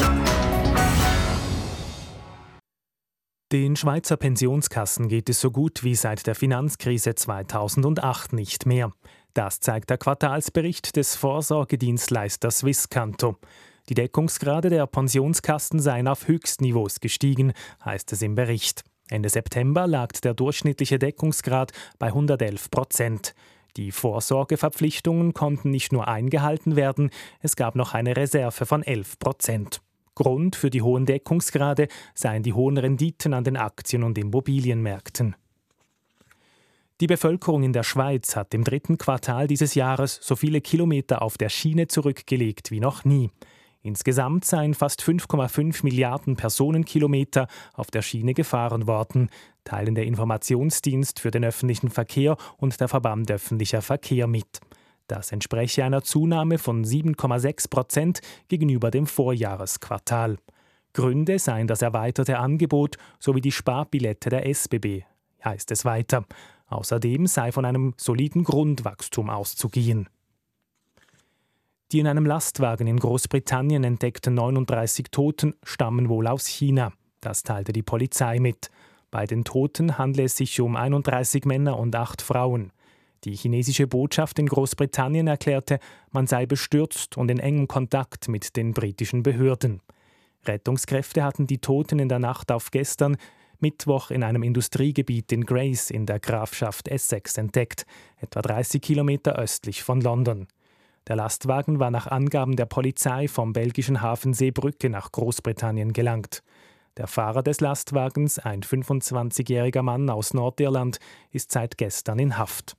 Den Schweizer Pensionskassen geht es so gut wie seit der Finanzkrise 2008 nicht mehr. Das zeigt der Quartalsbericht des Vorsorgedienstleisters Swisscanto. Die Deckungsgrade der Pensionskassen seien auf Höchstniveaus gestiegen, heißt es im Bericht. Ende September lag der durchschnittliche Deckungsgrad bei 111%. Die Vorsorgeverpflichtungen konnten nicht nur eingehalten werden, es gab noch eine Reserve von 11%. Grund für die hohen Deckungsgrade seien die hohen Renditen an den Aktien- und Immobilienmärkten. Die Bevölkerung in der Schweiz hat im 3. Quartal dieses Jahres so viele Kilometer auf der Schiene zurückgelegt wie noch nie. Insgesamt seien fast 5,5 Milliarden Personenkilometer auf der Schiene gefahren worden, teilen der Informationsdienst für den öffentlichen Verkehr und der Verband öffentlicher Verkehr mit. Das entspreche einer Zunahme von 7,6% gegenüber dem Vorjahresquartal. Gründe seien das erweiterte Angebot sowie die Sparbillette der SBB, heißt es weiter. Außerdem sei von einem soliden Grundwachstum auszugehen. Die in einem Lastwagen in Großbritannien entdeckten 39 Toten stammen wohl aus China. Das teilte die Polizei mit. Bei den Toten handle es sich um 31 Männer und 8 Frauen. Die chinesische Botschaft in Großbritannien erklärte, man sei bestürzt und in engem Kontakt mit den britischen Behörden. Rettungskräfte hatten die Toten in der Nacht auf gestern Mittwoch in einem Industriegebiet in Grays in der Grafschaft Essex entdeckt, etwa 30 Kilometer östlich von London. Der Lastwagen war nach Angaben der Polizei vom belgischen Hafen Seebrücke nach Großbritannien gelangt. Der Fahrer des Lastwagens, ein 25-jähriger Mann aus Nordirland, ist seit gestern in Haft.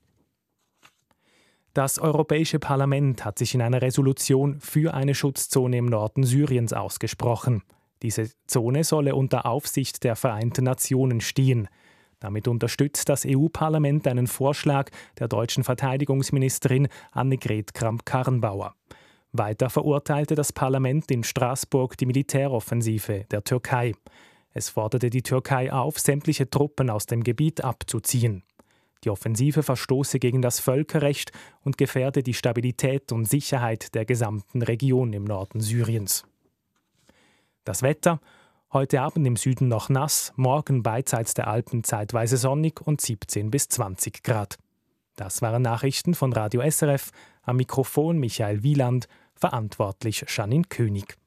Das Europäische Parlament hat sich in einer Resolution für eine Schutzzone im Norden Syriens ausgesprochen. Diese Zone solle unter Aufsicht der Vereinten Nationen stehen. Damit unterstützt das EU-Parlament einen Vorschlag der deutschen Verteidigungsministerin Annegret Kramp-Karrenbauer. Weiter verurteilte das Parlament in Straßburg die Militäroffensive der Türkei. Es forderte die Türkei auf, sämtliche Truppen aus dem Gebiet abzuziehen. Die Offensive verstoße gegen das Völkerrecht und gefährde die Stabilität und Sicherheit der gesamten Region im Norden Syriens. Das Wetter: Heute Abend im Süden noch nass, morgen beidseits der Alpen zeitweise sonnig und 17 bis 20 Grad. Das waren Nachrichten von Radio SRF. Am Mikrofon Michael Wieland, verantwortlich Janine König.